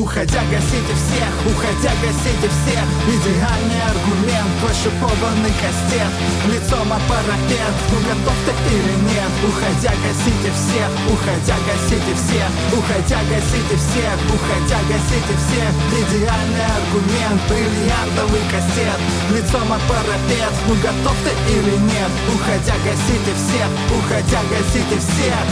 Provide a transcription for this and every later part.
Уходя, гасите всех, уходя, гасите всех. Идеальный аргумент, твой шипованный кастет. Лицом о парапет, ну готов ты или нет? Уходя, гасите всех, уходя, гасите всех. Уходя, гасите всех, уходя, гасите всех. Идеальный аргумент, бриллиантовый кастет. Лицом о парапет, ну готов ты или нет? Уходя, гасите всех, уходя, гасите всех.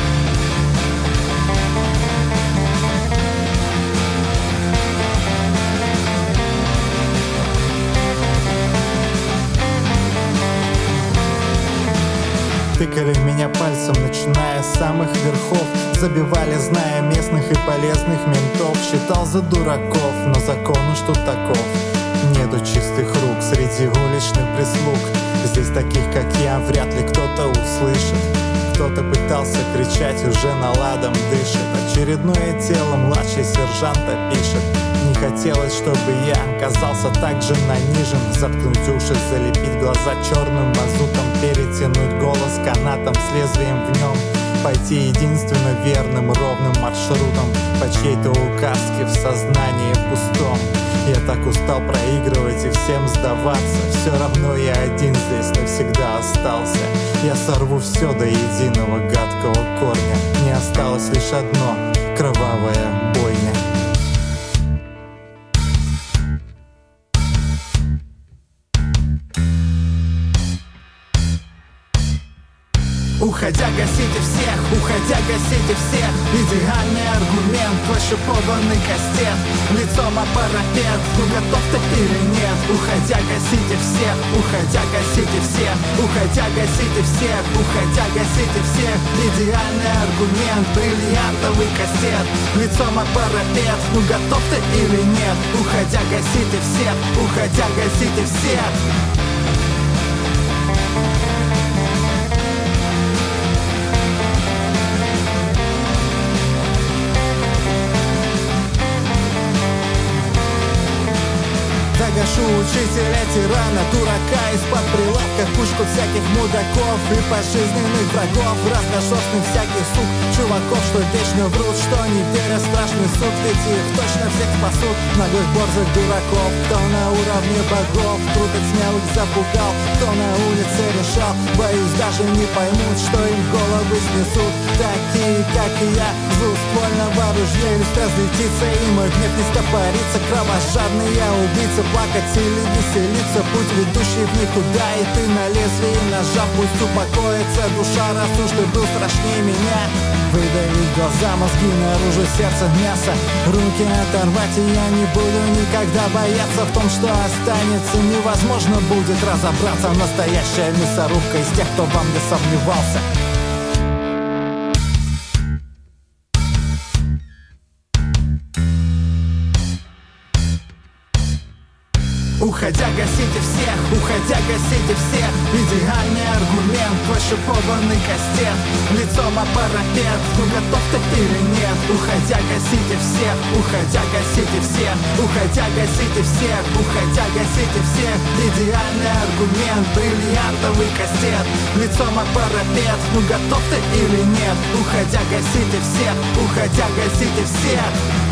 Тыкали в меня пальцем, начиная с самых верхов. Забивали, зная местных и полезных ментов. Считал за дураков, но закон уж тут таков. Нету чистых рук среди уличных прислуг. Здесь таких, как я, вряд ли кто-то услышит. Кто-то пытался кричать, уже наладом дышит. Очередное тело младший сержанта пишет. Не хотелось, чтобы я оказался так же нанижен. Заткнуть уши, залепить глаза черным мазутом. Перетянуть голос канатом с лезвием в нем. Пойти единственно верным ровным маршрутом. По чьей-то указке в сознании пустом. Я так устал проигрывать и всем сдаваться. Все равно я один здесь навсегда остался. Я сорву все до единого гадкого корня. Не осталось лишь одно — кровавая бойня. Уходя, гасите всех, уходя, гасите всех. Идеальный аргумент, твой шипованный кастет. Лицом о парапет, ну готов ты или нет? Уходя, гасите всех, уходя, гасите всех. Уходя, гасите всех, уходя, гасите всех. Идеальный аргумент, бриллиантовый кастет. Лицом о парапет, ну готов ты или нет? Уходя, гасите всех, уходя, гасите всех. Загашу учителя, тирана, дурака. Из-под прилавка кучку всяких мудаков и пожизненных врагов. Разношерстных всяких сук, чуваков, что вечно врут, что не верят в страшный суд. Ведь их точно всех спасут. Наглых борзых дураков, кто на уровне богов. Труд от смелых запугал, кто на улице решал. Боюсь, даже не поймут, что им головы снесут. Такие, как и я, двуствольного ружья листа взлетится, и мой гнев не стопорится. Кровожадный я убийца. Плакать или веселиться, путь ведущий в никуда. И ты на лезвии ножа, пусть упокоится душа, раз уж ты был страшнее меня. Выдавить глаза, мозги наружу, сердце мясо. Руки оторвать, и я не буду никогда бояться. В том, что останется, невозможно будет разобраться. Настоящая мясорубка из тех, кто во мне сомневался. Уходя, гасите всех, уходя, гасите всех. Идеальный аргумент, твой шипованный кастет. Лицом о парапет, ну готов ты или нет? Уходя, гасите всех, уходя, гасите всех. Уходя, гасите всех, уходя, гасите всех. Идеальный аргумент, бриллиантовый кастет. Лицом о парапет, ну готов ты или нет? Уходя, гасите всех, уходя, гасите всех.